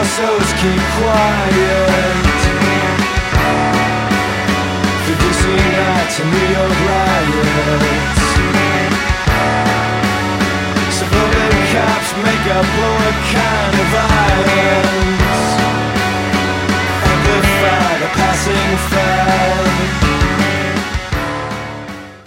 souls keep quiet. For DC nights and New York riots. Suburban cops make a blow a car.